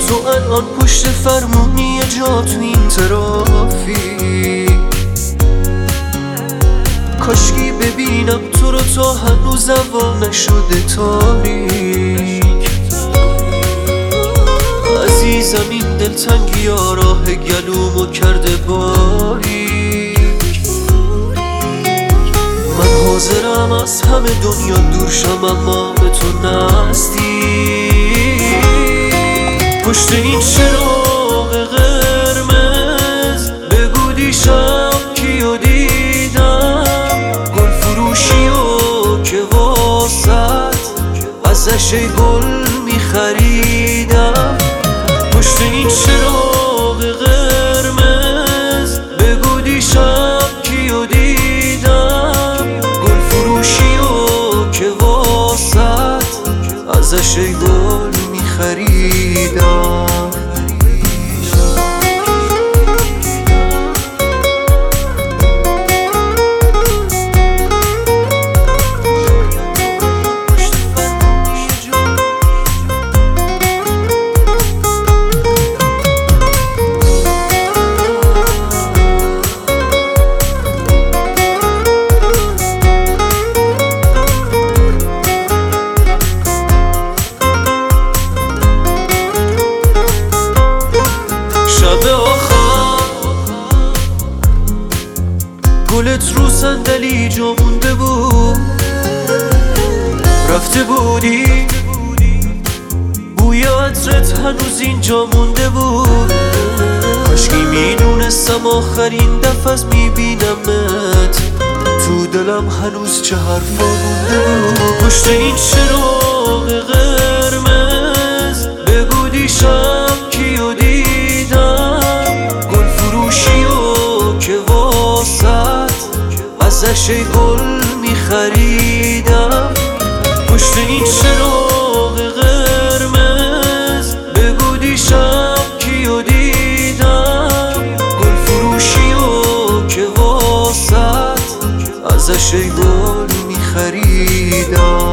تو الان پشت فرمونی جا تو این ترافیک، کاشکی ببینم تو رو تا هنوز هوا نشده تاریک. عزیزم این دلتنگی ها راه گلومو کرده باریک. من حاضرم از همه دنیا دور شم اما به تو نزدیک. پشت این چراغ قرمز بگو دیشب کیو دیدم، گل فروشیو که واسد ازش گل میخریدم. پشت این چراغ قرمز بگو دیشب کیو دیدم، گل فروشیو که واسد ازش گل میخریدم. شب آخر گلت رو صندلی جا مونده بود، رفته بودی بوی عطرت هنوز اینجا مونده بود. کاشکی میدونستم آخرین دفعه از میبینمت تو دلم هنوز چه حرفا مونده بود. پشت این چراغ قرمز بگو دیشب کیو دیدم، گل فروشیو که واسد ازش گل میخریدم. پشت این چراغ قرمز بگو دیشب کیو دیدم، گل فروشیو که واسد ازش گل میخریدم.